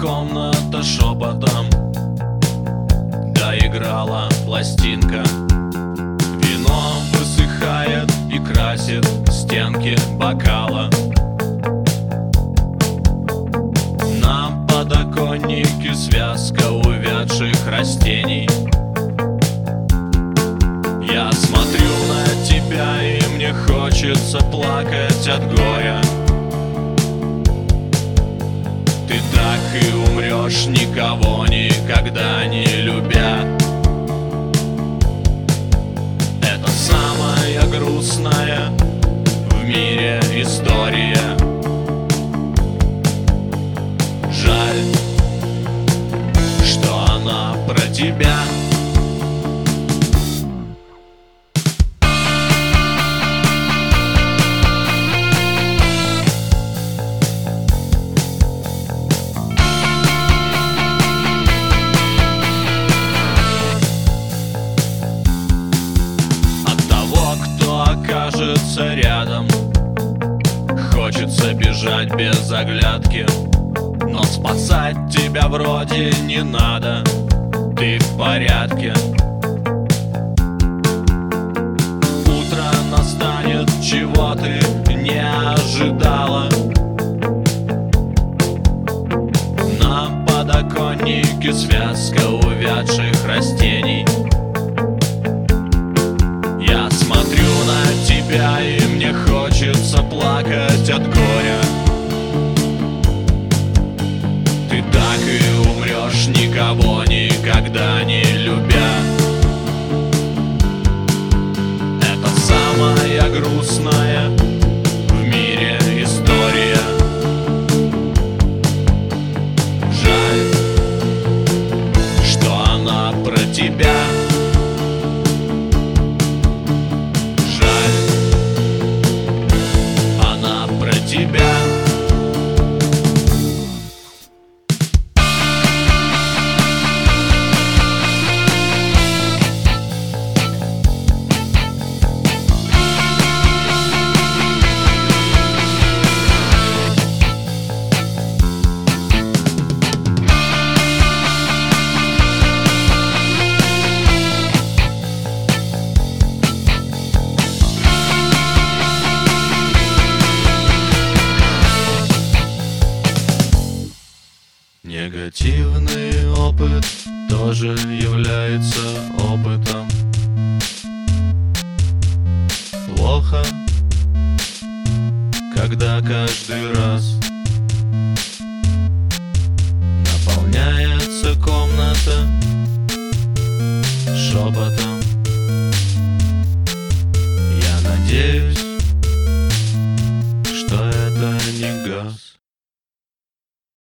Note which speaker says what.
Speaker 1: комната шепотом, доиграла пластинка. Вино высыхает и красит стенки бокала. На подоконнике связка увядших растений. Я смотрю на тебя, и мне хочется плакать от горя. Ты так и умрешь, никого никогда не любя. Это самая грустная в мире история. Жаль, что она про тебя. Окажется рядом, хочется бежать без оглядки, но спасать тебя вроде не надо, ты в порядке. Утро настанет, чего ты не ожидала. На подоконнике связка увядших растений. Я смотрю на тебя, и мне хочется плакать от горя. Ты так и умрешь, никого никогда не любя. Это самая грустная в мире история. Жаль, что она про тебя. Тебя. Негативный опыт тоже является опытом. Плохо, когда каждый раз наполняется комната шепотом.